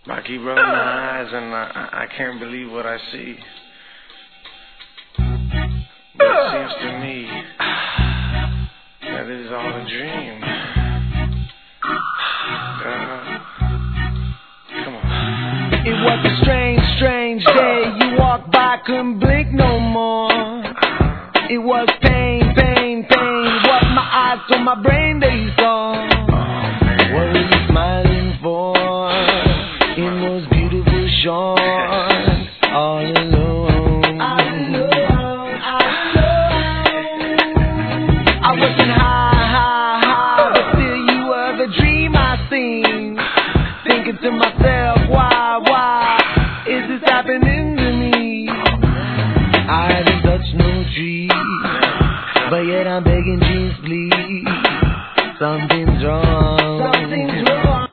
I keep rubbing my eyes and I can't believe what I see. But it seems to me that it is all a dream. Girl, come on. It was a strange, strange day. You walked by, couldn't blink no more. It was pain, pain, pain. What my eyes to my brain they saw. What were you smiling for? In those beautiful shorts, all alone. I wasn't high, but still you were the dream I seen. Thinking to myself,